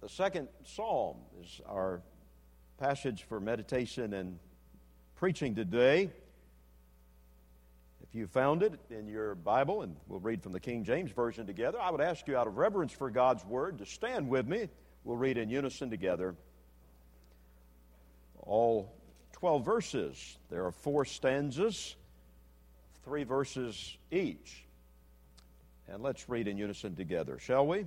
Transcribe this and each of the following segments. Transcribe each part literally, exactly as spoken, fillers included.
The second psalm is our passage for meditation and preaching today. If you found it in your Bible, and we'll read from the King James Version together, I would ask you out of reverence for God's Word to stand with me. We'll read in unison together all twelve verses. There are four stanzas, three verses each. And let's read in unison together, shall we?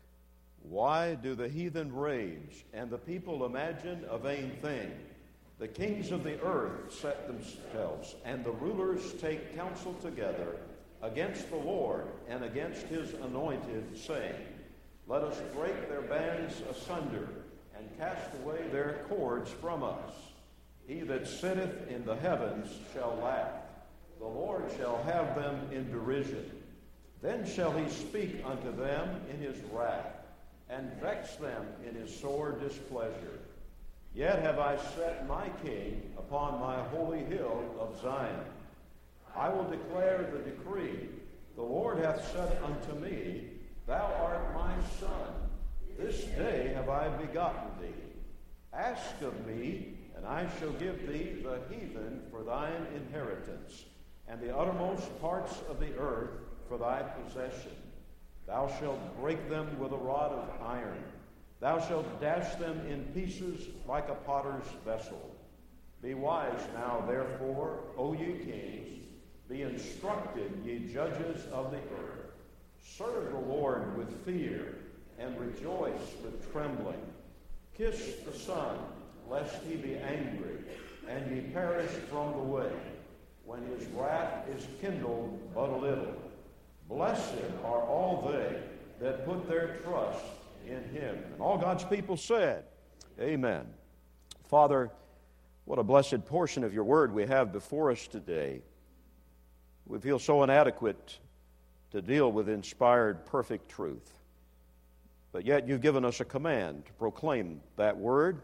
Why do the heathen rage, and the people imagine a vain thing? The kings of the earth set themselves, and the rulers take counsel together against the Lord and against his anointed, saying, Let us break their bands asunder, and cast away their cords from us. He that sitteth in the heavens shall laugh. The Lord shall have them in derision. Then shall he speak unto them in his wrath, and vex them in his sore displeasure. Yet have I set my king upon my holy hill of Zion. I will declare the decree. The Lord hath said unto me, Thou art my son. This day have I begotten thee. Ask of me, and I shall give thee the heathen for thine inheritance, and the uttermost parts of the earth for thy possession. Thou shalt break them with a rod of iron. Thou shalt dash them in pieces like a potter's vessel. Be wise now, therefore, O ye kings. Be instructed, ye judges of the earth. Serve the Lord with fear, and rejoice with trembling. Kiss the Son, lest he be angry, and ye perish from the way, when his wrath is kindled but a little. Blessed are all they that put their trust in him. And all God's people said, Amen. Father, what a blessed portion of your word we have before us today. We feel so inadequate to deal with inspired, perfect truth. But yet you've given us a command to proclaim that word.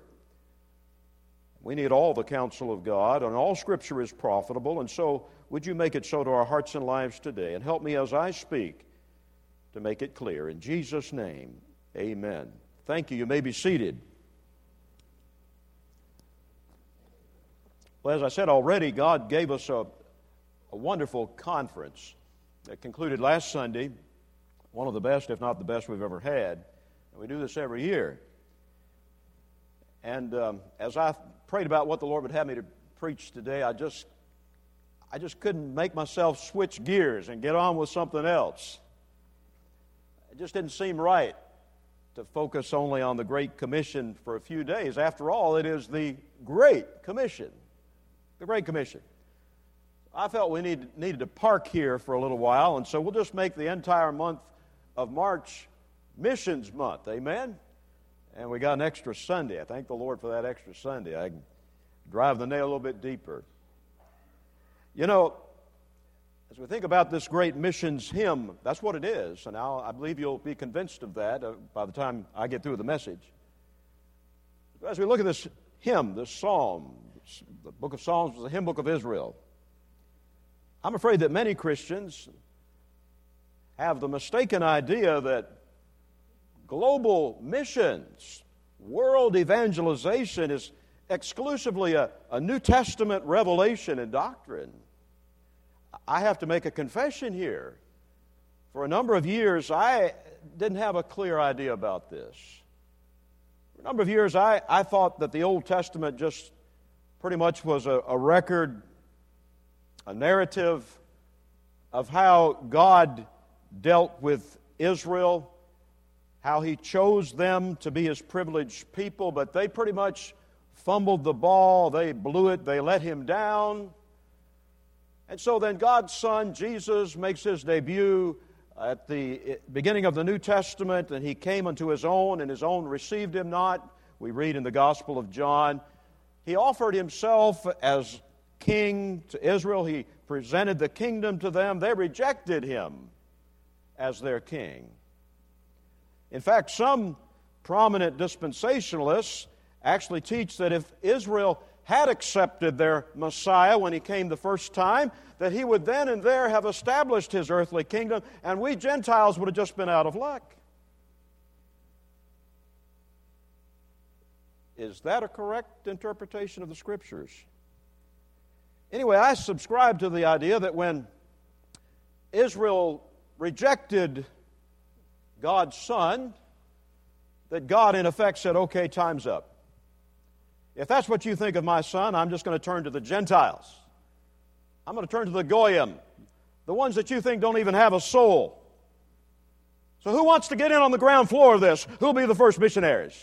We need all the counsel of God, and all Scripture is profitable, and so would you make it so to our hearts and lives today, and help me as I speak to make it clear. In Jesus' name, amen. Thank you. You may be seated. Well, as I said already, God gave us a, a wonderful conference that concluded last Sunday, one of the best, if not the best we've ever had. And we do this every year. And um, as I prayed about what the Lord would have me to preach today, I just I just couldn't make myself switch gears and get on with something else. It just didn't seem right to focus only on the Great Commission for a few days. After all, it is the Great Commission. The Great Commission. I felt we need, needed to park here for a little while, and so we'll just make the entire month of March Missions Month. Amen? And we got an extra Sunday. I thank the Lord for that extra Sunday. I can drive the nail a little bit deeper. You know, as we think about this great missions hymn, that's what it is. And I'll, I believe you'll be convinced of that uh, by the time I get through the message. As we look at this hymn, this psalm, the book of Psalms was the hymn book of Israel. I'm afraid that many Christians have the mistaken idea that global missions, world evangelization is exclusively a, a New Testament revelation and doctrine. I have to make a confession here. For a number of years, I didn't have a clear idea about this. For a number of years, I, I thought that the Old Testament just pretty much was a, a record, a narrative of how God dealt with Israel, how he chose them to be his privileged people, but they pretty much fumbled the ball, they blew it, they let him down. And so then God's Son, Jesus, makes his debut at the beginning of the New Testament, and he came unto his own, and his own received him not. We read in the Gospel of John. He offered himself as king to Israel. He presented the kingdom to them. They rejected him as their king. In fact, some prominent dispensationalists actually teach that if Israel had accepted their Messiah when he came the first time, that he would then and there have established his earthly kingdom, and we Gentiles would have just been out of luck. Is that a correct interpretation of the Scriptures? Anyway, I subscribe to the idea that when Israel rejected God's Son, that God in effect said, okay, time's up. If that's what you think of my Son, I'm just going to turn to the Gentiles. I'm going to turn to the Goyim, the ones that you think don't even have a soul. So who wants to get in on the ground floor of this? Who'll be the first missionaries?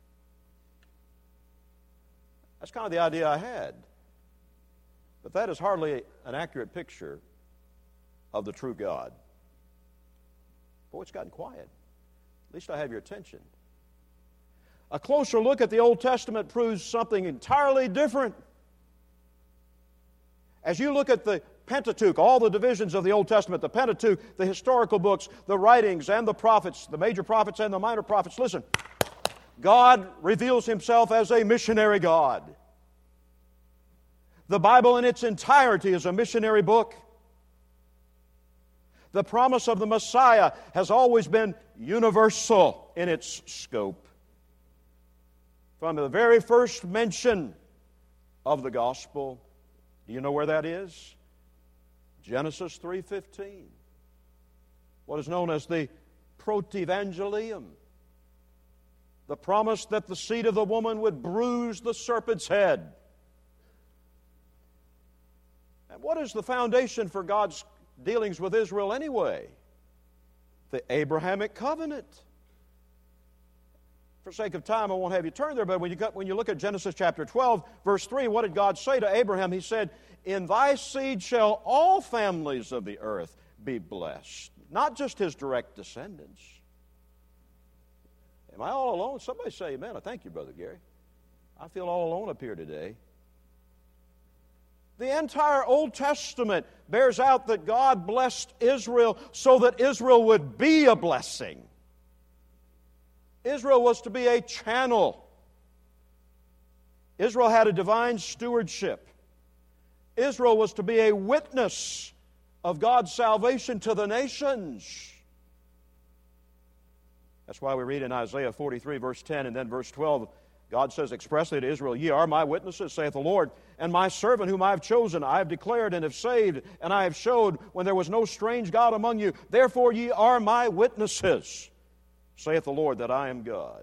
That's kind of the idea I had. But that is hardly an accurate picture of the true God. Boy, it's gotten quiet. At least I have your attention. A closer look at the Old Testament proves something entirely different. As you look at the Pentateuch, all the divisions of the Old Testament, the Pentateuch, the historical books, the writings, and the prophets, the major prophets and the minor prophets, listen, God reveals Himself as a missionary God. The Bible in its entirety is a missionary book. The promise of the Messiah has always been universal in its scope. From the very first mention of the gospel, do you know where that is? Genesis three fifteen. What is known as the Protevangelium. The promise that the seed of the woman would bruise the serpent's head. And what is the foundation for God's dealings with Israel anyway? The Abrahamic covenant. For sake of time, I won't have you turn there, but when you, got, when you look at Genesis chapter twelve, verse three, what did God say to Abraham? He said, in thy seed shall all families of the earth be blessed. Not just his direct descendants. Am I all alone? Somebody say amen. I thank you, Brother Gary. I feel all alone up here today. The entire Old Testament bears out that God blessed Israel so that Israel would be a blessing. Israel was to be a channel. Israel had a divine stewardship. Israel was to be a witness of God's salvation to the nations. That's why we read in Isaiah forty-three, verse ten, and then verse twelve, God says expressly to Israel, ye are my witnesses, saith the Lord, and my servant whom I have chosen, I have declared and have saved, and I have showed when there was no strange God among you. Therefore ye are my witnesses, saith the Lord, that I am God.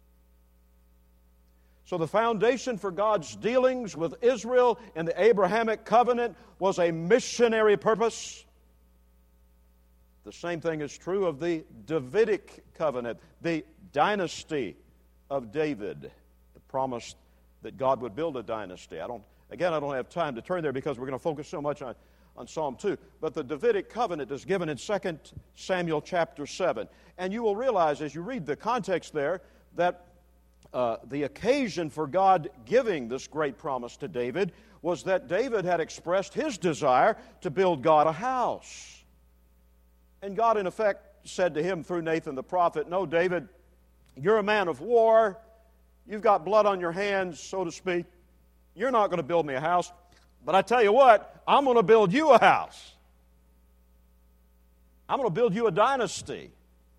So the foundation for God's dealings with Israel in the Abrahamic covenant was a missionary purpose. The same thing is true of the Davidic covenant, the dynasty of David. The promise that God would build a dynasty. I don't, again, I don't have time to turn there because we're going to focus so much on, on Psalm two. But the Davidic covenant is given in Second Samuel chapter seven. And you will realize as you read the context there that uh, the occasion for God giving this great promise to David was that David had expressed his desire to build God a house. And God, in effect, said to him through Nathan the prophet, no, David, you're a man of war. You've got blood on your hands, so to speak. You're not going to build me a house. But I tell you what, I'm going to build you a house. I'm going to build you a dynasty.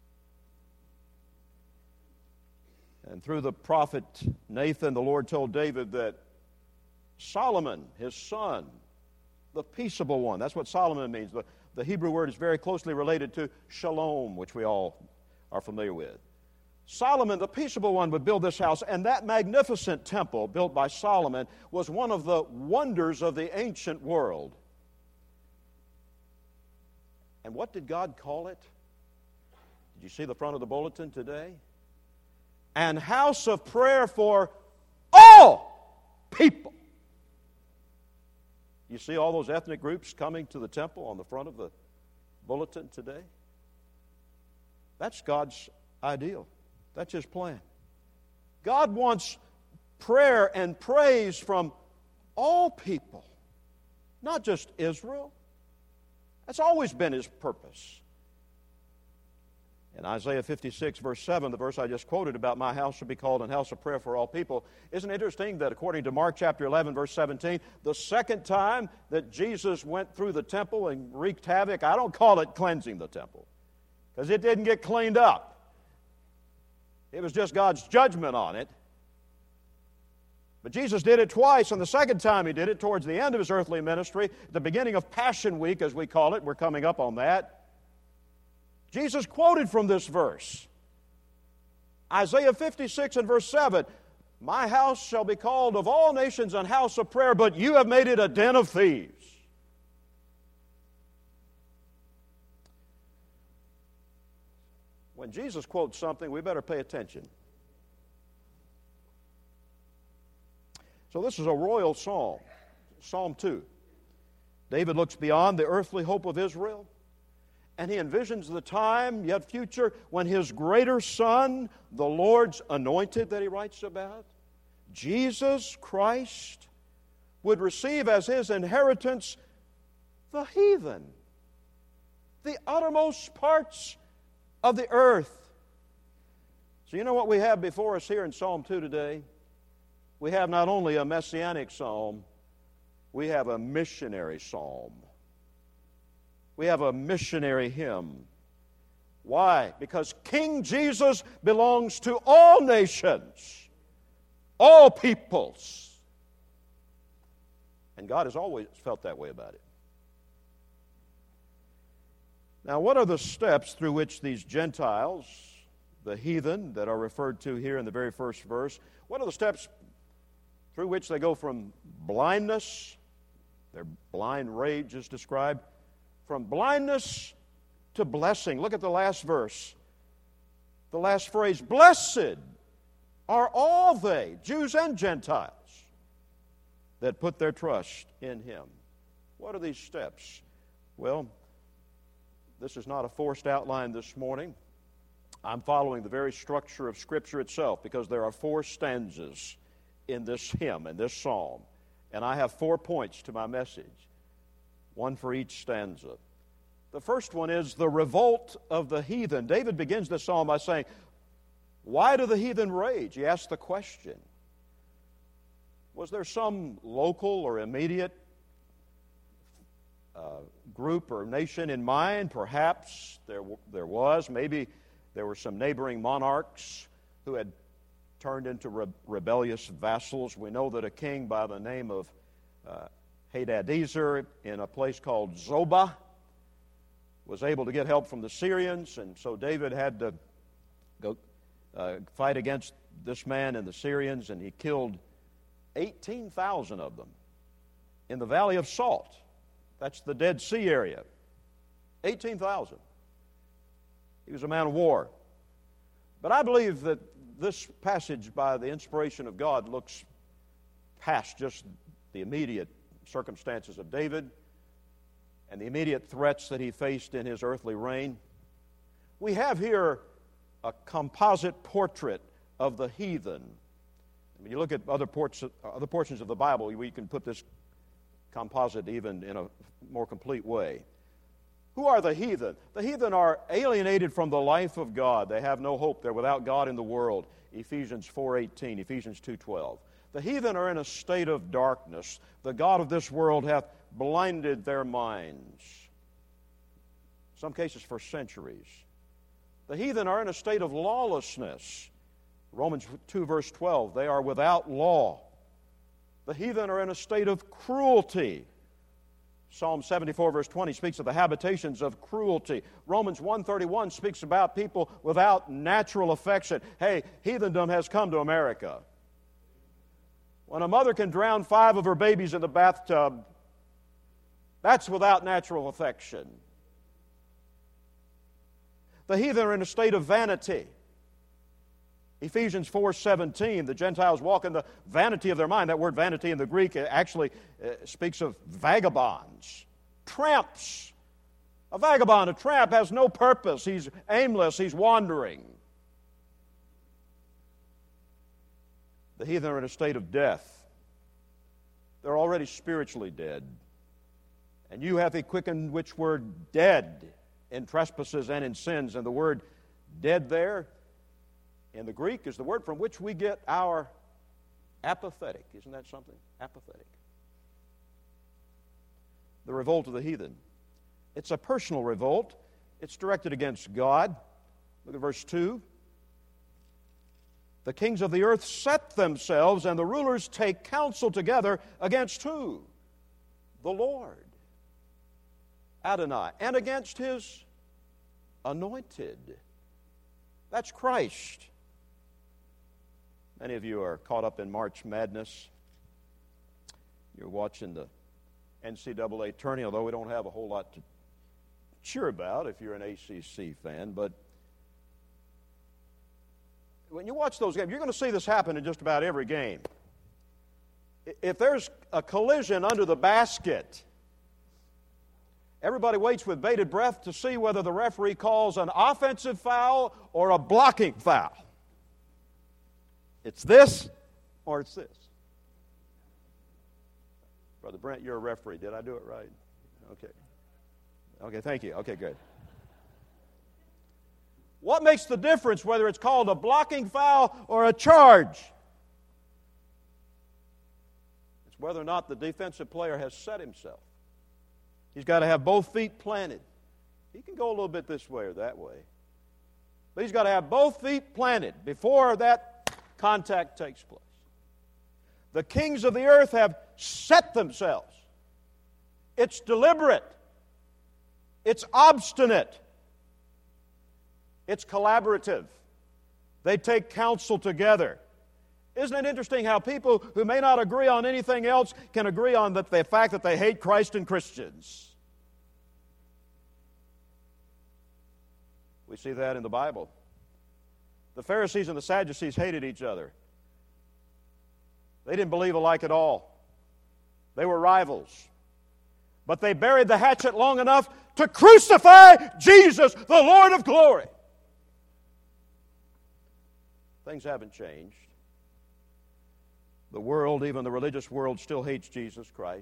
And through the prophet Nathan, the Lord told David that Solomon, his son, the peaceable one, that's what Solomon means. The, the Hebrew word is very closely related to shalom, which we all are familiar with. Solomon, the peaceable one, would build this house, and that magnificent temple built by Solomon was one of the wonders of the ancient world. And what did God call it? Did you see the front of the bulletin today? An house of prayer for all people. You see all those ethnic groups coming to the temple on the front of the bulletin today? That's God's ideal. That's His plan. God wants prayer and praise from all people, not just Israel. That's always been His purpose. In Isaiah fifty-six, verse seven, the verse I just quoted about my house shall be called an house of prayer for all people, isn't it interesting that according to Mark chapter eleven, verse seventeen, the second time that Jesus went through the temple and wreaked havoc, I don't call it cleansing the temple, because it didn't get cleaned up. It was just God's judgment on it. But Jesus did it twice, and the second time He did it towards the end of His earthly ministry, at the beginning of Passion Week, as we call it. We're coming up on that. Jesus quoted from this verse. Isaiah fifty-six and verse seven, "My house shall be called of all nations an house of prayer, but you have made it a den of thieves." When Jesus quotes something, we better pay attention. So this is a royal psalm, Psalm two. David looks beyond the earthly hope of Israel, and he envisions the time, yet future, when his greater Son, the Lord's anointed that he writes about, Jesus Christ, would receive as his inheritance the heathen, the uttermost parts of the earth. So you know what we have before us here in Psalm two today? We have not only a messianic psalm, we have a missionary psalm. We have a missionary hymn. Why? Because King Jesus belongs to all nations, all peoples. And God has always felt that way about it. Now, what are the steps through which these Gentiles, the heathen that are referred to here in the very first verse, what are the steps through which they go from blindness, their blind rage is described, from blindness to blessing? Look at the last verse. The last phrase, "Blessed are all they, Jews and Gentiles, that put their trust in Him." What are these steps? Well, this is not a forced outline this morning. I'm following the very structure of Scripture itself, because there are four stanzas in this hymn, in this psalm. And I have four points to my message, one for each stanza. The first one is the revolt of the heathen. David begins this psalm by saying, why do the heathen rage? He asks the question. Was there some local or immediate uh, group or nation in mind? Perhaps there, there was. Maybe there were some neighboring monarchs who had turned into re- rebellious vassals. We know that a king by the name of uh, Hadadezer in a place called Zobah was able to get help from the Syrians, and so David had to go uh, fight against this man and the Syrians, and he killed eighteen thousand of them in the Valley of Salt. That's the Dead Sea area. eighteen thousand. He was a man of war. But I believe that this passage, by the inspiration of God, looks past just the immediate circumstances of David and the immediate threats that he faced in his earthly reign. We have here a composite portrait of the heathen. When you look at other, ports, other portions of the Bible, we can put this composite even in a more complete way. Who are the heathen? The heathen are alienated from the life of God. They have no hope. They're without God in the world. Ephesians four eighteen, Ephesians two twelve. The heathen are in a state of darkness. The god of this world hath blinded their minds. In some cases for centuries. The heathen are in a state of lawlessness. Romans two verse twelve, they are without law. The heathen are in a state of cruelty. Psalm seventy-four verse twenty speaks of the habitations of cruelty. Romans one thirty-one speaks about people without natural affection. Hey, heathendom has come to America. When a mother can drown five of her babies in the bathtub, that's without natural affection. The heathen are in a state of vanity. Ephesians four seventeen, the Gentiles walk in the vanity of their mind. That word vanity in the Greek actually uh, speaks of vagabonds, tramps. A vagabond, a tramp, has no purpose. He's aimless, he's wandering. The heathen are in a state of death. They're already spiritually dead. And you hath he quickened which were dead in trespasses and in sins. And the word dead there in the Greek is the word from which we get our apathetic. Isn't that something? Apathetic. The revolt of the heathen. It's a personal revolt. It's directed against God. Look at verse two. The kings of the earth set themselves, and the rulers take counsel together against who? The Lord, Adonai, and against His anointed. That's Christ. Many of you are caught up in March Madness. You're watching the N C double A tourney, although we don't have a whole lot to cheer about if you're an A C C fan. But when you watch those games, you're going to see this happen in just about every game. If there's a collision under the basket, everybody waits with bated breath to see whether the referee calls an offensive foul or a blocking foul. It's this or it's this. Brother Brent, you're a referee. Did I do it right? Okay. Okay, thank you. Okay, good. What makes the difference whether it's called a blocking foul or a charge? It's whether or not the defensive player has set himself. He's got to have both feet planted. He can go a little bit this way or that way. But he's got to have both feet planted before that contact takes place. The kings of the earth have set themselves. It's deliberate. It's obstinate. It's collaborative. They take counsel together. Isn't it interesting how people who may not agree on anything else can agree on the, the fact that they hate Christ and Christians? We see that in the Bible. The Pharisees and the Sadducees hated each other. They didn't believe alike at all. They were rivals. But they buried the hatchet long enough to crucify Jesus, the Lord of glory. Things haven't changed. The world, even the religious world, still hates Jesus Christ.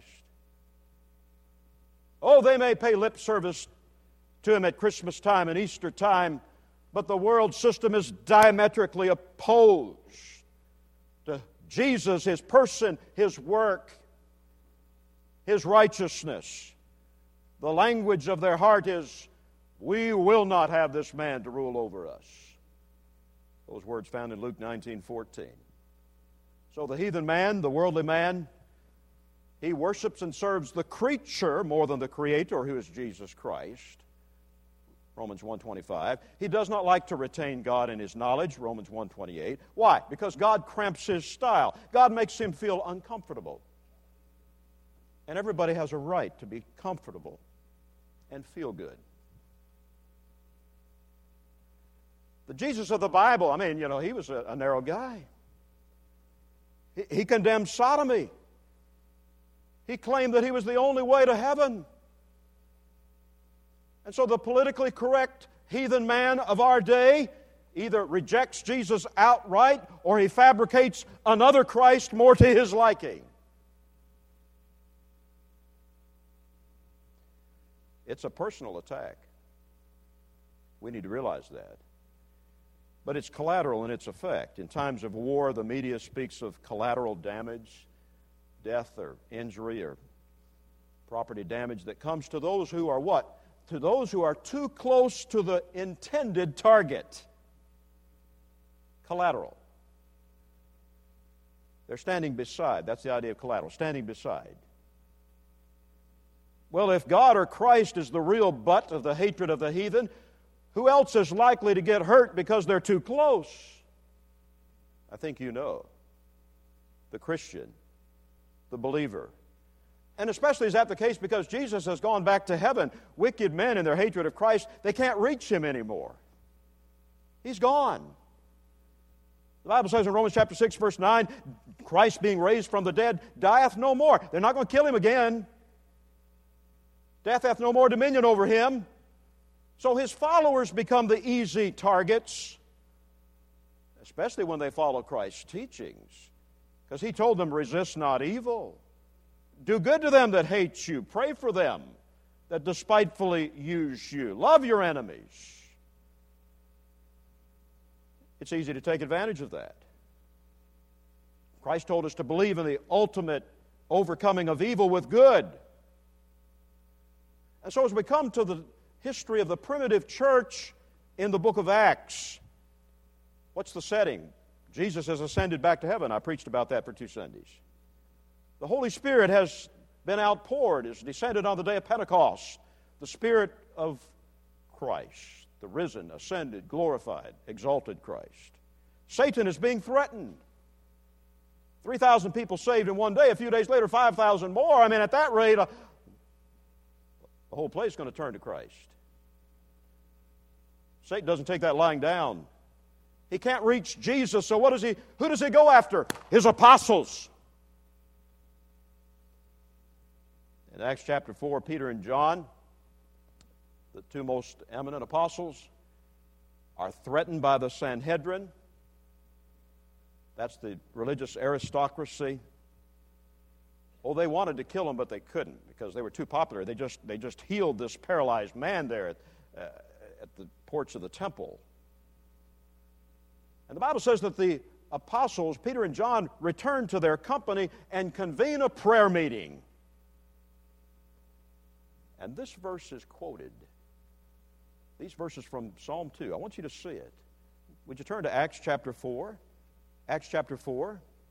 Oh, they may pay lip service to Him at Christmas time and Easter time, but the world system is diametrically opposed to Jesus, His person, His work, His righteousness. The language of their heart is, we will not have this man to rule over us. Those words found in Luke nineteen fourteen. So the heathen man, the worldly man, he worships and serves the creature more than the Creator, who is Jesus Christ. Romans one twenty-five. He does not like to retain God in his knowledge. Romans one twenty-eight. Why? Because God cramps his style. God makes him feel uncomfortable. And everybody has a right to be comfortable and feel good. The Jesus of the Bible, I mean, you know, he was a, a narrow guy. He, he condemned sodomy. He claimed that he was the only way to heaven. And so the politically correct heathen man of our day either rejects Jesus outright or he fabricates another Christ more to his liking. It's a personal attack. We need to realize that. But it's collateral in its effect. In times of war, the media speaks of collateral damage, death or injury or property damage that comes to those who are what? To those who are too close to the intended target. Collateral. They're standing beside. That's the idea of collateral, standing beside. Well, if God or Christ is the real butt of the hatred of the heathen, who else is likely to get hurt because they're too close? I think you know. The Christian, the believer. And especially is that the case because Jesus has gone back to heaven. Wicked men in their hatred of Christ, they can't reach Him anymore. He's gone. The Bible says in Romans chapter six, verse nine, Christ being raised from the dead dieth no more. They're not going to kill Him again. Death hath no more dominion over Him. So His followers become the easy targets, especially when they follow Christ's teachings. Because He told them, resist not evil. Do good to them that hate you. Pray for them that despitefully use you. Love your enemies. It's easy to take advantage of that. Christ told us to believe in the ultimate overcoming of evil with good. And so as we come to the history of the primitive church in the book of Acts, what's the setting? Jesus has ascended back to heaven. I preached about that for two Sundays. The Holy Spirit has been outpoured, has descended on the day of Pentecost. The Spirit of Christ, the risen, ascended, glorified, exalted Christ. Satan is being threatened. three thousand people saved in one day. A few days later, five thousand more. I mean, at that rate, uh, the whole place is going to turn to Christ. Satan doesn't take that lying down. He can't reach Jesus, so what does he, who does he go after? His apostles. In Acts chapter four, Peter and John, the two most eminent apostles, are threatened by the Sanhedrin. That's the religious aristocracy. Oh, they wanted to kill him, but they couldn't because they were too popular. They just, they just healed this paralyzed man there at, uh, at the porch of the temple. And the Bible says that the apostles, Peter and John, return to their company and convene a prayer meeting. And this verse is quoted. These verses from Psalm two. I want you to see it. Would you turn to Acts chapter four? Acts chapter four.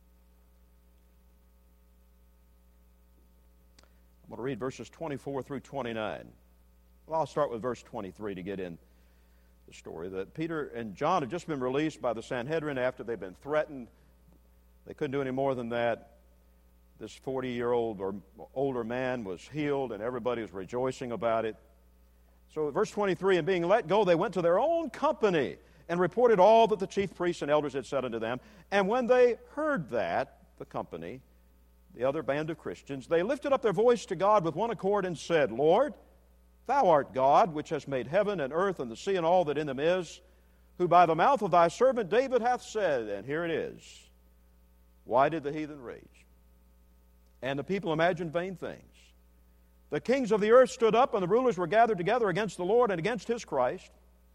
I'm going to read verses twenty-four through twenty-nine. Well, I'll start with verse twenty-three to get in the story. That Peter and John had just been released by the Sanhedrin after they'd been threatened. They couldn't do any more than that. This forty-year-old or older man was healed, and everybody was rejoicing about it. So verse twenty-three, and being let go, they went to their own company and reported all that the chief priests and elders had said unto them. And when they heard that, the company, the other band of Christians, they lifted up their voice to God with one accord and said, Lord, Thou art God, which hast made heaven and earth and the sea and all that in them is, who by the mouth of Thy servant David hath said, and here it is, why did the heathen rage? And the people imagined vain things. The kings of the earth stood up, and the rulers were gathered together against the Lord and against His Christ.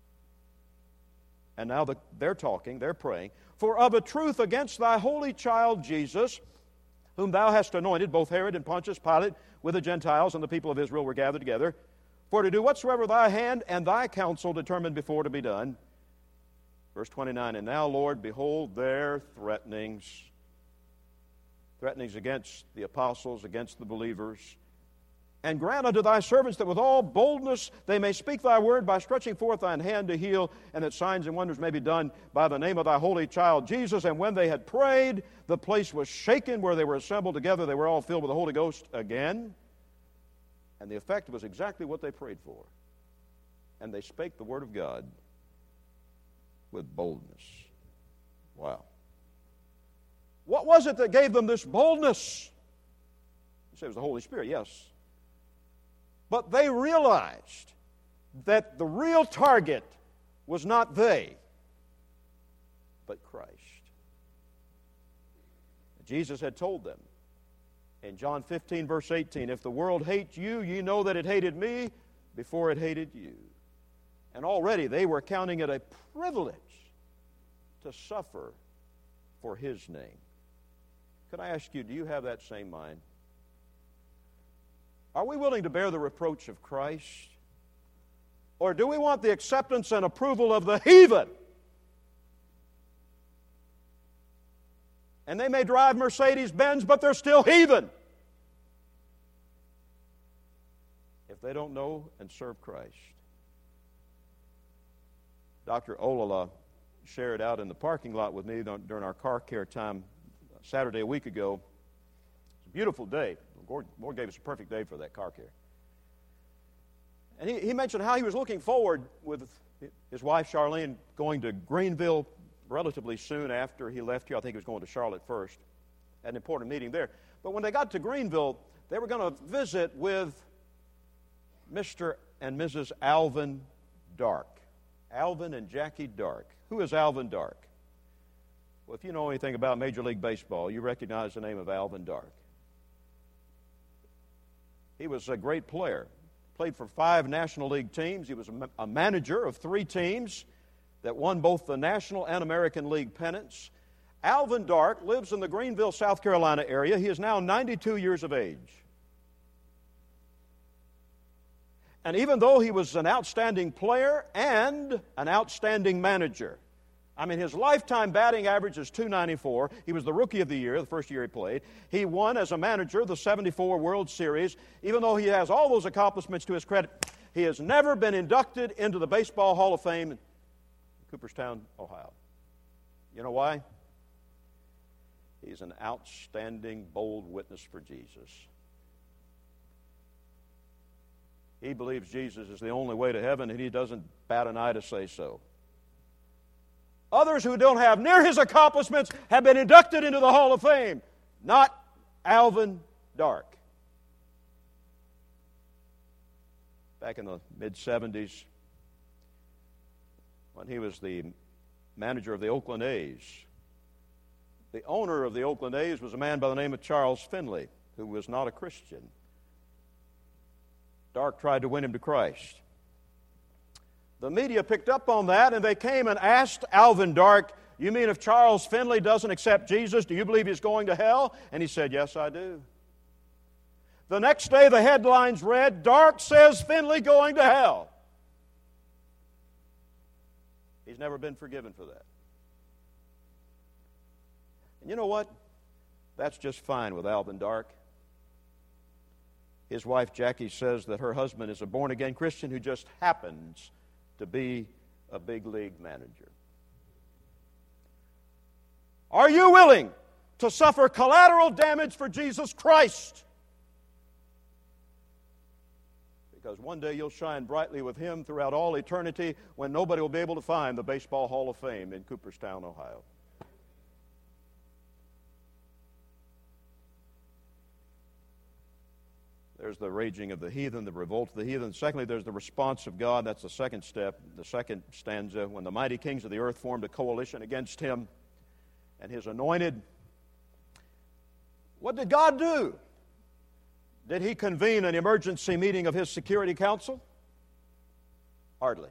And now the, they're talking, they're praying. For of a truth against Thy holy child Jesus, whom Thou hast anointed, both Herod and Pontius Pilate, with the Gentiles and the people of Israel were gathered together, for to do whatsoever Thy hand and Thy counsel determined before to be done. Verse twenty-nine, and now, Lord, behold their threatenings. Threatenings against the apostles, against the believers. And grant unto Thy servants that with all boldness they may speak Thy word by stretching forth Thine hand to heal, and that signs and wonders may be done by the name of Thy holy child Jesus. And when they had prayed, the place was shaken where they were assembled together. They were all filled with the Holy Ghost again. And the effect was exactly what they prayed for. And they spake the word of God with boldness. Wow. What was it that gave them this boldness? You say it was the Holy Spirit, yes. But they realized that the real target was not they, but Christ. Jesus had told them in John fifteen, verse eighteen, if the world hates you, ye know that it hated me before it hated you. And already they were counting it a privilege to suffer for His name. Could I ask you, do you have that same mind? Are we willing to bear the reproach of Christ? Or do we want the acceptance and approval of the heathen? And they may drive Mercedes-Benz, but they're still heathen. If they don't know and serve Christ. Doctor Olala shared out in the parking lot with me during our car care time Saturday a week ago. It's a beautiful day. Lord, Lord gave us a perfect day for that car care. And he, he mentioned how he was looking forward with his wife Charlene going to Greenville relatively soon after he left here. I think he was going to Charlotte first. Had an important meeting there. But when they got to Greenville, they were going to visit with Mister and Missus Alvin Dark. Alvin and Jackie Dark. Who is Alvin Dark? Well, if you know anything about Major League Baseball, you recognize the name of Alvin Dark. He was a great player. Played for five National League teams. He was a, ma- a manager of three teams that won both the National and American League pennants. Alvin Dark lives in the Greenville, South Carolina area. He is now ninety-two years of age. And even though he was an outstanding player and an outstanding manager, I mean, his lifetime batting average is two ninety-four. He was the Rookie of the Year, the first year he played. He won as a manager the seventy-four World Series. Even though he has all those accomplishments to his credit, he has never been inducted into the Baseball Hall of Fame in Cooperstown, Ohio. You know why? He's an outstanding, bold witness for Jesus. He believes Jesus is the only way to heaven, and he doesn't bat an eye to say so. Others who don't have near his accomplishments have been inducted into the Hall of Fame. Not Alvin Dark. Back in the mid seventies, when he was the manager of the Oakland A's, the owner of the Oakland A's was a man by the name of Charles Finley, who was not a Christian. Dark tried to win him to Christ. The media picked up on that, and they came and asked Alvin Dark, "You mean if Charles Finley doesn't accept Jesus, do you believe he's going to hell?" And he said, "Yes, I do." The next day, the headlines read, "Dark says Finley going to hell." He's never been forgiven for that. And you know what? That's just fine with Alvin Dark. His wife, Jackie, says that her husband is a born-again Christian who just happens to be a big league manager. Are you willing to suffer collateral damage for Jesus Christ? Because one day you'll shine brightly with Him throughout all eternity when nobody will be able to find the Baseball Hall of Fame in Cooperstown, Ohio. There's the raging of the heathen, the revolt of the heathen. Secondly, there's the response of God. That's the second step, the second stanza. When the mighty kings of the earth formed a coalition against him and his anointed, what did God do? Did he convene an emergency meeting of his Security Council? Hardly.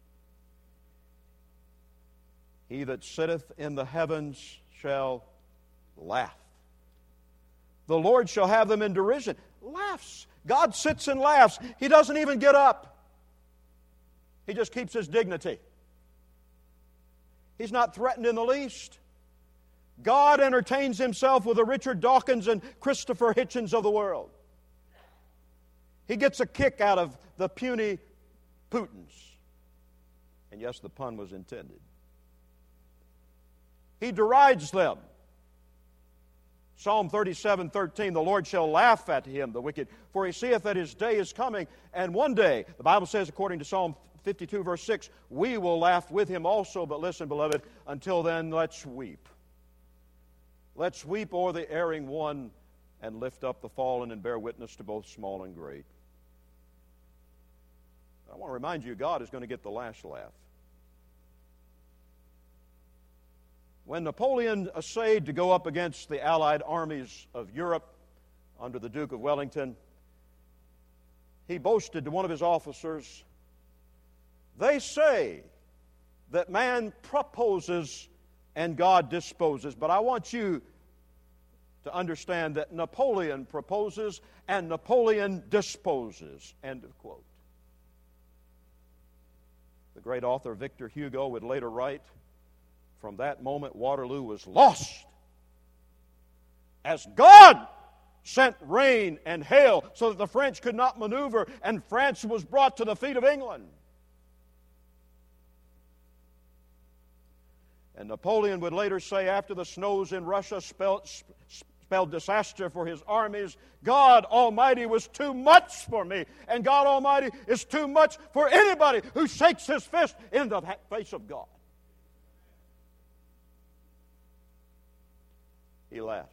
He that sitteth in the heavens shall laugh. The Lord shall have them in derision. Laughs. God sits and laughs. He doesn't even get up. He just keeps his dignity. He's not threatened in the least. God entertains himself with the Richard Dawkins and Christopher Hitchens of the world. He gets a kick out of the puny Putins. And yes, the pun was intended. He derides them. Psalm thirty-seven thirteen, the Lord shall laugh at him, the wicked, for he seeth that his day is coming. And one day, the Bible says, according to Psalm fifty-two, verse six, we will laugh with him also. But listen, beloved, until then, let's weep. Let's weep o'er the erring one and lift up the fallen and bear witness to both small and great. I want to remind you, God is going to get the last laugh. When Napoleon essayed to go up against the Allied armies of Europe under the Duke of Wellington, he boasted to one of his officers, "They say that man proposes and God disposes, but I want you to understand that Napoleon proposes and Napoleon disposes." End of quote. The great author Victor Hugo would later write, "From that moment, Waterloo was lost, as God sent rain and hail so that the French could not maneuver, and France was brought to the feet of England." And Napoleon would later say, after the snows in Russia spelled, spelled disaster for his armies, "God Almighty was too much for me, and God Almighty is too much for anybody who shakes his fist in the face of God." He laughs.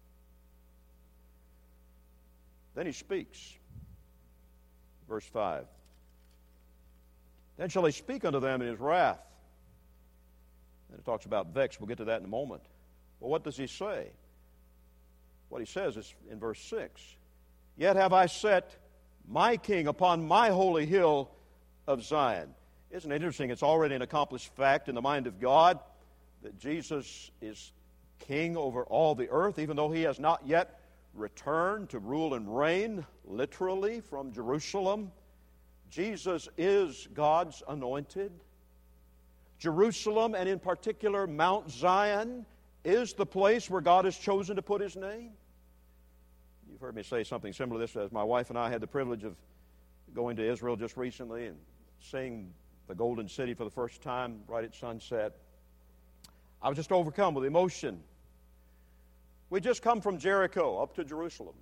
Then he speaks. Verse five. Then shall he speak unto them in his wrath. And it talks about vex. We'll get to that in a moment. Well, what does he say? What he says is in verse six. "Yet have I set my king upon my holy hill of Zion." Isn't it interesting? It's already an accomplished fact in the mind of God that Jesus is king over all the earth, even though he has not yet returned to rule and reign literally from Jerusalem. Jesus is God's anointed. Jerusalem, and in particular Mount Zion, is the place where God has chosen to put His name. You've heard me say something similar to this, as my wife and I had the privilege of going to Israel just recently and seeing the Golden City for the first time right at sunset. I was just overcome with emotion. We just come from Jericho up to Jerusalem.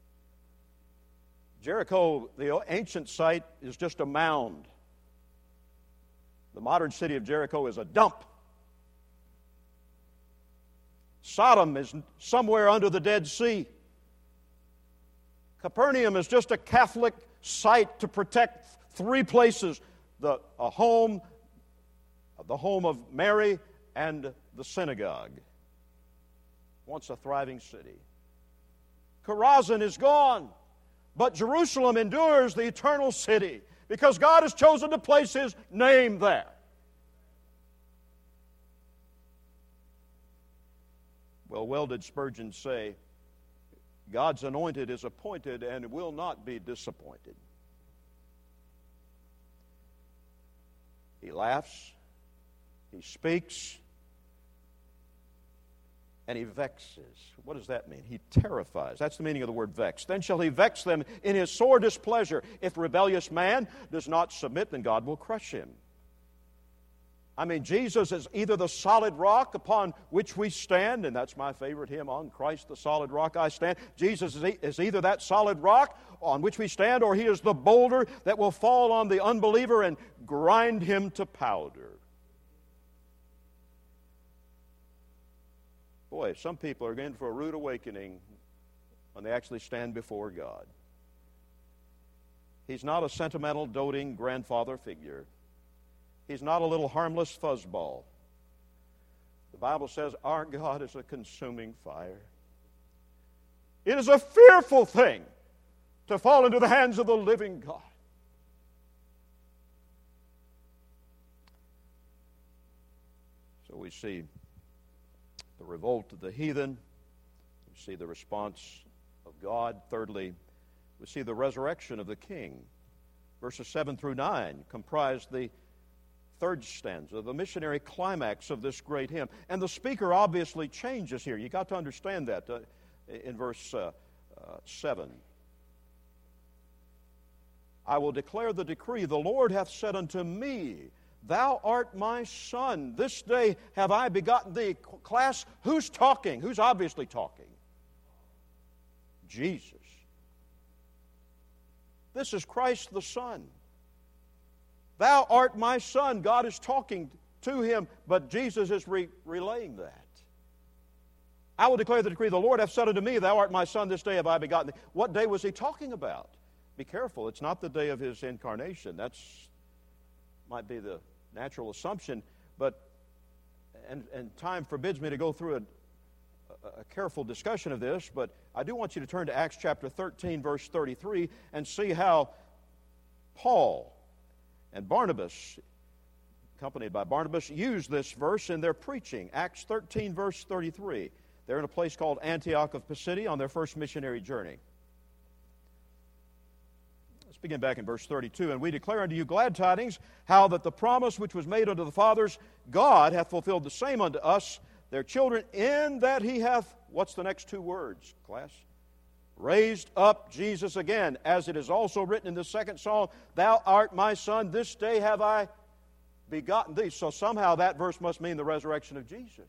Jericho, the ancient site, is just a mound. The modern city of Jericho is a dump. Sodom is somewhere under the Dead Sea. Capernaum is just a Catholic site to protect three places: the a home, the home of Mary, and the synagogue. Once a thriving city. Chorazin is gone, but Jerusalem endures, the eternal city, because God has chosen to place His name there. Well, well did Spurgeon say, God's anointed is appointed and will not be disappointed. He laughs, He speaks, and He vexes. What does that mean? He terrifies. That's the meaning of the word vex. Then shall He vex them in His sore displeasure. If rebellious man does not submit, then God will crush him. I mean, Jesus is either the solid rock upon which we stand, and that's my favorite hymn, On Christ the solid rock I stand. Jesus is either that solid rock on which we stand, or He is the boulder that will fall on the unbeliever and grind him to powder. Boy, some people are in for a rude awakening when they actually stand before God. He's not a sentimental, doting grandfather figure. He's not a little harmless fuzzball. The Bible says our God is a consuming fire. It is a fearful thing to fall into the hands of the living God. So we see the revolt of the heathen. We see the response of God. Thirdly, we see the resurrection of the king. Verses seven through nine comprise the third stanza, the missionary climax of this great hymn. And the speaker obviously changes here. You got to understand that uh, in verse uh, uh, seven. I will declare the decree, the Lord hath said unto me, Thou art my son. This day have I begotten thee. Class, who's talking? Who's obviously talking? Jesus. This is Christ the Son. Thou art my son. God is talking to him, but Jesus is re- relaying that. I will declare the decree, the Lord hath said unto me, Thou art my son, this day have I begotten thee. What day was He talking about? Be careful, it's not the day of His incarnation. That's might be the natural assumption, but and, and time forbids me to go through a, a, a careful discussion of this, but I do want you to turn to Acts chapter thirteen, verse thirty-three, and see how Paul and Barnabas, accompanied by Barnabas, used this verse in their preaching. Acts thirteen, verse thirty-three. They're in a place called Antioch of Pisidia on their first missionary journey. Let's begin back in verse thirty-two. And we declare unto you glad tidings, how that the promise which was made unto the fathers, God hath fulfilled the same unto us, their children, in that He hath, what's the next two words, class? Raised up Jesus again, as it is also written in the second psalm, Thou art my son, this day have I begotten thee. So somehow that verse must mean the resurrection of Jesus.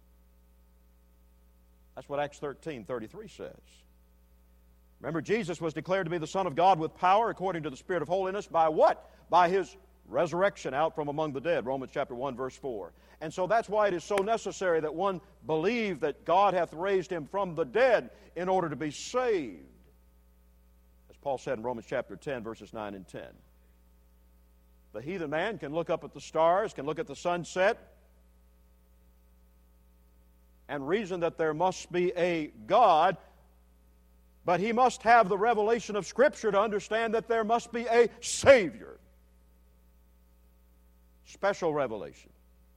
That's what Acts thirteen thirty-three says. Remember, Jesus was declared to be the Son of God with power according to the Spirit of holiness. By what? By His resurrection out from among the dead. Romans chapter one, verse four. And so that's why it is so necessary that one believe that God hath raised Him from the dead in order to be saved. As Paul said in Romans chapter ten, verses nine and ten. The heathen man can look up at the stars, can look at the sunset, and reason that there must be a God, but he must have the revelation of Scripture to understand that there must be a Savior. Special revelation.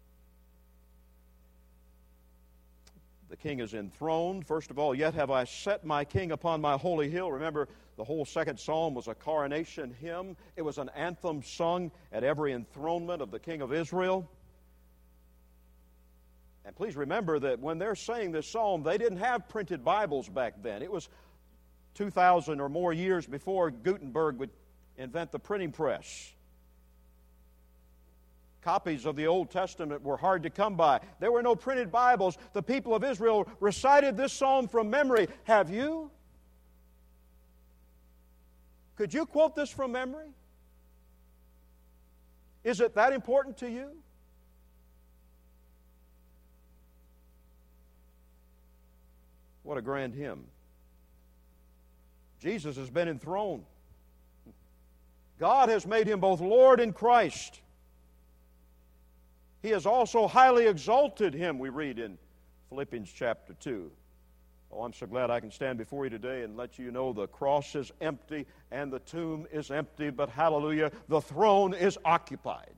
The king is enthroned. First of all, yet have I set my king upon my holy hill. Remember, the whole second psalm was a coronation hymn. It was an anthem sung at every enthronement of the king of Israel. And please remember that when they're saying this psalm, they didn't have printed Bibles back then. It was two thousand or more years before Gutenberg would invent the printing press. Copies of the Old Testament were hard to come by. There were no printed Bibles. The people of Israel recited this psalm from memory. Have you? Could you quote this from memory? Is it that important to you? What a grand hymn. Jesus has been enthroned. God has made him both Lord and Christ. He has also highly exalted him, we read in Philippians chapter two. Oh, I'm so glad I can stand before you today and let you know the cross is empty and the tomb is empty, but hallelujah, the throne is occupied.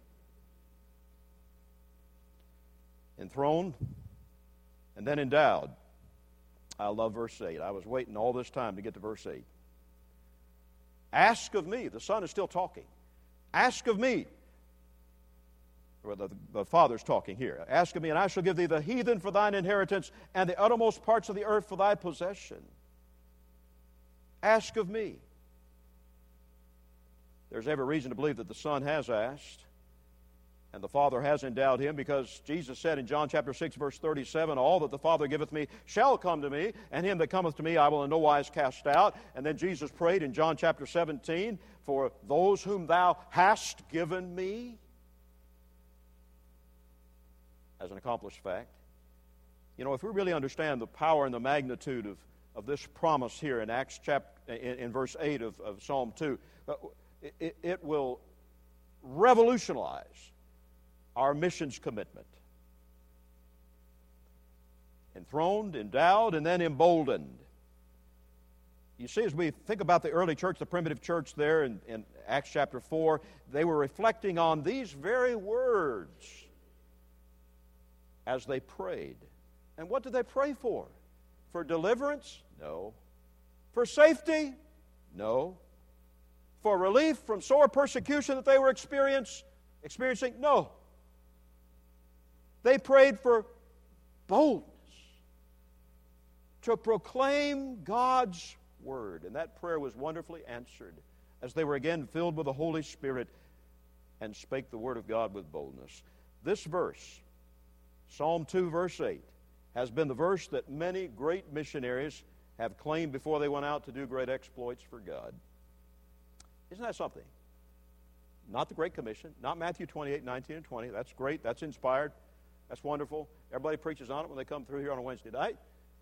Enthroned and then endowed. I love verse eight. I was waiting all this time to get to verse eight. Ask of me. The Son is still talking. Ask of me. Well, the, the Father's talking here. Ask of me, and I shall give thee the heathen for thine inheritance, and the uttermost parts of the earth for thy possession. Ask of me. There's every reason to believe that the Son has asked, and the Father has endowed him, because Jesus said in John chapter six, verse thirty-seven, all that the Father giveth me shall come to me, and him that cometh to me I will in no wise cast out. And then Jesus prayed in John chapter seventeen, for those whom thou hast given me, as an accomplished fact. You know, if we really understand the power and the magnitude of, of this promise here in Acts chapter, in, in verse eight of, of Psalm two, it, it will revolutionize our missions commitment. Enthroned, endowed, and then emboldened. You see, as we think about the early church, the primitive church there in, in Acts chapter four, they were reflecting on these very words as they prayed. And what did they pray for? For deliverance? No. For safety? No. For relief from sore persecution that they were experience, experiencing? No. They prayed for boldness to proclaim God's word. And that prayer was wonderfully answered as they were again filled with the Holy Spirit and spake the word of God with boldness. This verse, Psalm two, verse eight, has been the verse that many great missionaries have claimed before they went out to do great exploits for God. Isn't that something? Not the Great Commission, not Matthew twenty-eight, nineteen, and twenty. That's great. That's inspired. That's wonderful. Everybody preaches on it when they come through here on a Wednesday night.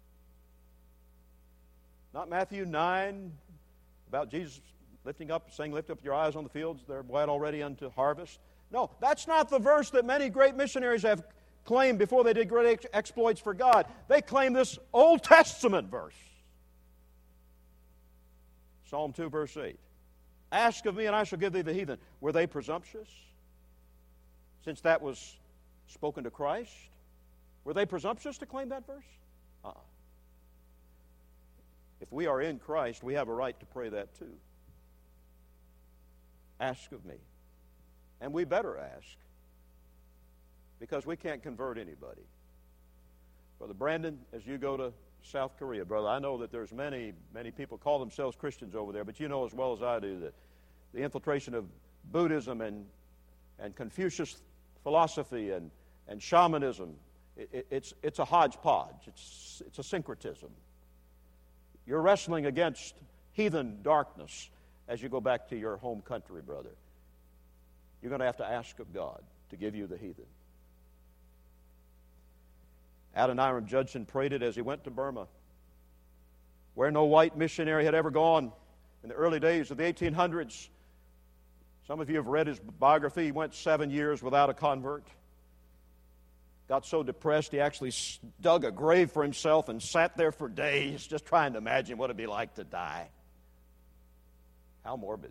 Not Matthew nine, about Jesus lifting up, saying, lift up your eyes on the fields, they're white already unto harvest. No, that's not the verse that many great missionaries have claimed before they did great ex- exploits for God. They claim this Old Testament verse. Psalm two, verse eight. Ask of me, and I shall give thee the heathen. Were they presumptuous? Since that was spoken to Christ? Were they presumptuous to claim that verse? Uh-uh. If we are in Christ, we have a right to pray that too. Ask of me. And we better ask, because we can't convert anybody. Brother Brandon, as you go to South Korea, brother, I know that there's many, many people call themselves Christians over there, but you know as well as I do that the infiltration of Buddhism and, and Confucius philosophy and, and shamanism, it, it, it's, it's a hodgepodge. It's, it's a syncretism. You're wrestling against heathen darkness as you go back to your home country, brother. You're going to have to ask of God to give you the heathen. Adoniram Judson prayed it as he went to Burma, where no white missionary had ever gone in the early days of the eighteen hundreds. Some of you have read his biography. He went seven years without a convert. Got so depressed he actually dug a grave for himself and sat there for days just trying to imagine what it would be like to die. How morbid.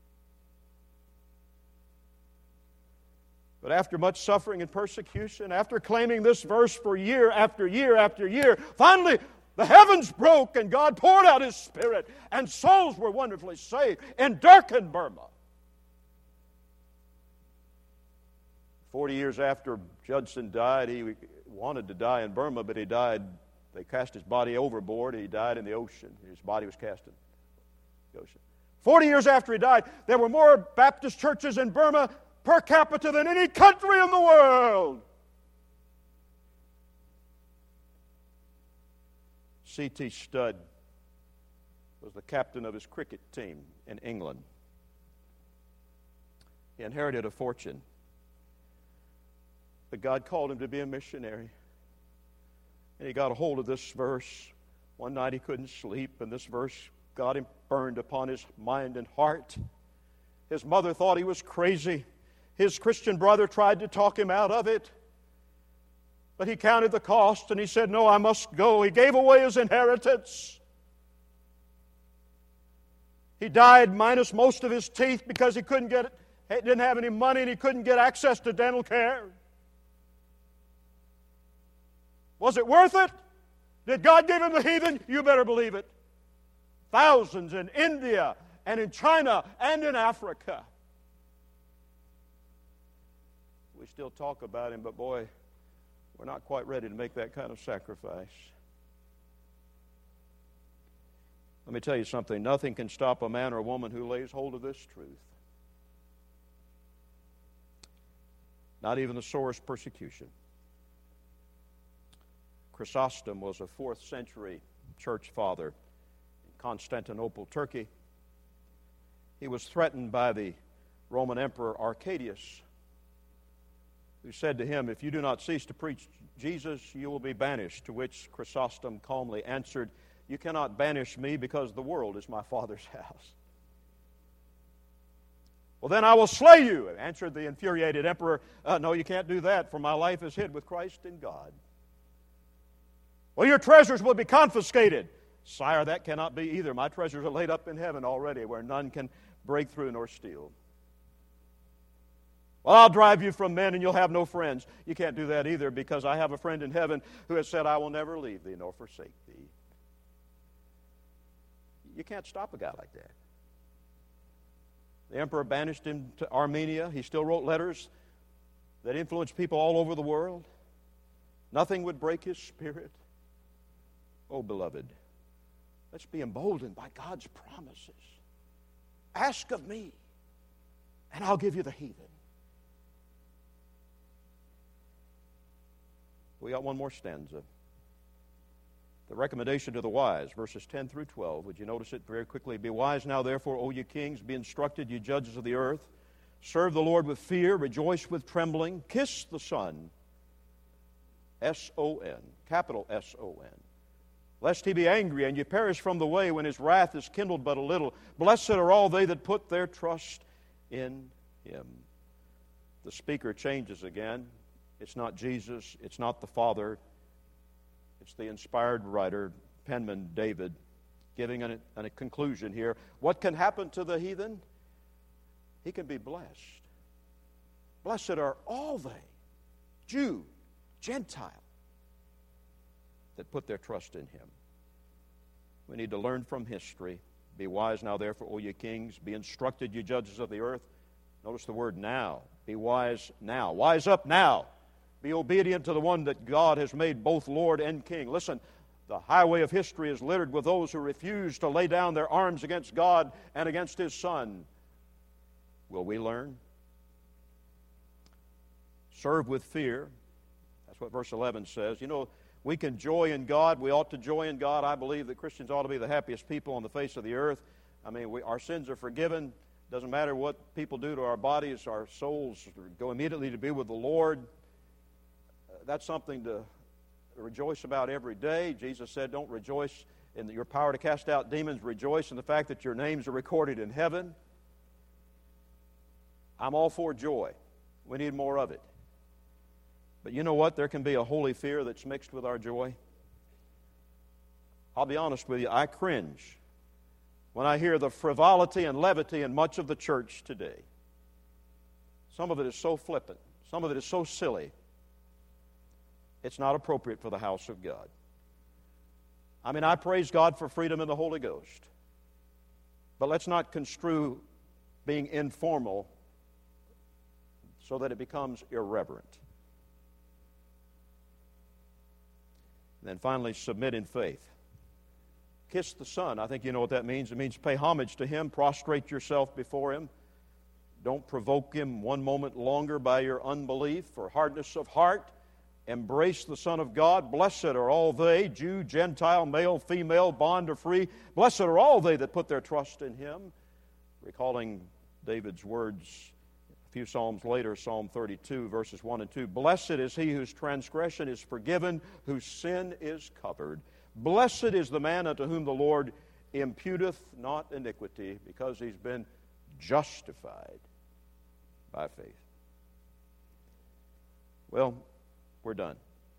But after much suffering and persecution, after claiming this verse for year after year after year, finally the heavens broke and God poured out His Spirit and souls were wonderfully saved in darkened Burma. Forty years after Judson died, he wanted to die in Burma, but he died, they cast his body overboard, and he died in the ocean. His body was cast in the ocean. Forty years after he died, there were more Baptist churches in Burma per capita than any country in the world. C T Studd was the captain of his cricket team in England. He inherited a fortune, but God called him to be a missionary. And he got a hold of this verse. One night he couldn't sleep, and this verse got him burned upon his mind and heart. His mother thought he was crazy. His Christian brother tried to talk him out of it. But he counted the cost, and he said, no, I must go. He gave away his inheritance. He died minus most of his teeth because he couldn't get, he didn't have any money, and he couldn't get access to dental care. Was it worth it? Did God give him the heathen? You better believe it. Thousands in India and in China and in Africa. We still talk about him, but boy, we're not quite ready to make that kind of sacrifice. Let me tell you something. Nothing can stop a man or a woman who lays hold of this truth. Not even the sorest persecution. Chrysostom was a fourth century church father in Constantinople, Turkey. He was threatened by the Roman Emperor Arcadius, who said to him, if you do not cease to preach Jesus, you will be banished. To which Chrysostom calmly answered, you cannot banish me because the world is my Father's house. Well, then I will slay you, answered the infuriated emperor. Uh, no, you can't do that, for my life is hid with Christ in God. Well, your treasures will be confiscated. Sire, that cannot be either. My treasures are laid up in heaven already, where none can break through nor steal. Well, I'll drive you from men and you'll have no friends. You can't do that either, because I have a friend in heaven who has said, I will never leave thee nor forsake thee. You can't stop a guy like that. The emperor banished him to Armenia. He still wrote letters that influenced people all over the world. Nothing would break his spirit. Oh, beloved, let's be emboldened by God's promises. Ask of me, and I'll give you the heathen. We got one more stanza. The recommendation to the wise, verses ten through twelve. Would you notice it very quickly? Be wise now, therefore, O ye kings. Be instructed, ye judges of the earth. Serve the Lord with fear. Rejoice with trembling. Kiss the Son. S O N. Capital S O N. Lest he be angry, and ye perish from the way when his wrath is kindled but a little. Blessed are all they that put their trust in him. The speaker changes again. It's not Jesus. It's not the Father. It's the inspired writer, penman David, giving an, an, a conclusion here. What can happen to the heathen? He can be blessed. Blessed are all they, Jew, Gentile, that put their trust in him. We need to learn from history. Be wise now, therefore, O ye kings. Be instructed, ye judges of the earth. Notice the word now. Be wise now. Wise up now. Be obedient to the one that God has made both Lord and King. Listen, the highway of history is littered with those who refuse to lay down their arms against God and against His Son. Will we learn? Serve with fear. That's what verse eleven says. You know, we can joy in God. We ought to joy in God. I believe that Christians ought to be the happiest people on the face of the earth. I mean, we, our sins are forgiven. Doesn't matter what people do to our bodies. Our souls go immediately to be with the Lord. That's something to rejoice about every day. Jesus said, don't rejoice in your power to cast out demons. Rejoice in the fact that your names are recorded in heaven. I'm all for joy. We need more of it. But you know what? There can be a holy fear that's mixed with our joy. I'll be honest with you, I cringe when I hear the frivolity and levity in much of the church today. Some of it is so flippant. Some of it is so silly. It's not appropriate for the house of God. I mean, I praise God for freedom in the Holy Ghost. But let's not construe being informal so that it becomes irreverent. And then finally, submit in faith. Kiss the Son. I think you know what that means. It means pay homage to Him, prostrate yourself before Him. Don't provoke Him one moment longer by your unbelief or hardness of heart. Embrace the Son of God. Blessed are all they, Jew, Gentile, male, female, bond or free. Blessed are all they that put their trust in Him. Recalling David's words a few Psalms later, Psalm thirty-two, verses one and two. Blessed is he whose transgression is forgiven, whose sin is covered. Blessed is the man unto whom the Lord imputeth not iniquity, because he's been justified by faith. Well, we're done.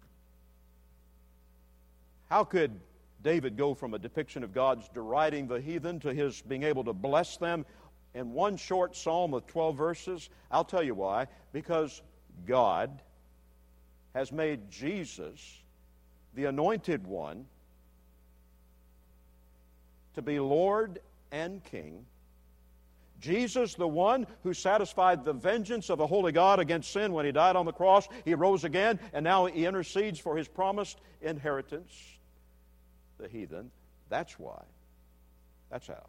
How could David go from a depiction of God's deriding the heathen to his being able to bless them in one short psalm of twelve verses? I'll tell you why. Because God has made Jesus, the anointed one, to be Lord and King. Jesus, the one who satisfied the vengeance of the holy God against sin when He died on the cross, He rose again, and now He intercedes for His promised inheritance, the heathen. That's why. That's how.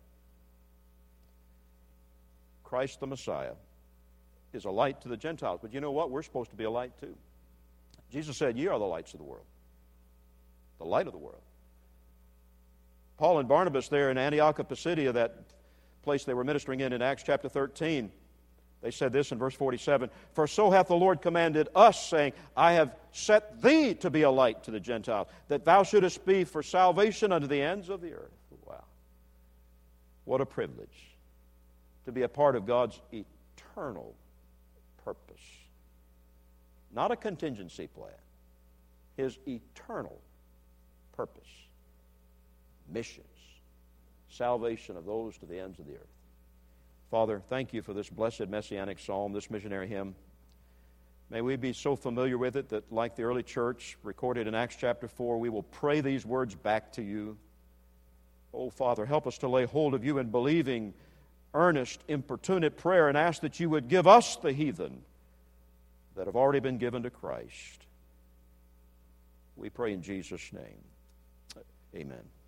Christ the Messiah is a light to the Gentiles. But you know what? We're supposed to be a light too. Jesus said, "Ye are the lights of the world." The light of the world. Paul and Barnabas there in Antioch of Pisidia, that place they were ministering in in Acts chapter thirteen, they said this in verse forty-seven, "For so hath the Lord commanded us, saying, I have set thee to be a light to the Gentiles, that thou shouldest be for salvation unto the ends of the earth." Wow. What a privilege to be a part of God's eternal purpose. Not a contingency plan. His eternal purpose. Missions. Salvation of those to the ends of the earth. Father, thank You for this blessed messianic psalm, this missionary hymn. May we be so familiar with it that, like the early church recorded in Acts chapter four, we will pray these words back to You. Oh, Father, help us to lay hold of You in believing, earnest, importunate prayer, and ask that You would give us, the heathen, that have already been given to Christ. We pray in Jesus' name. Amen.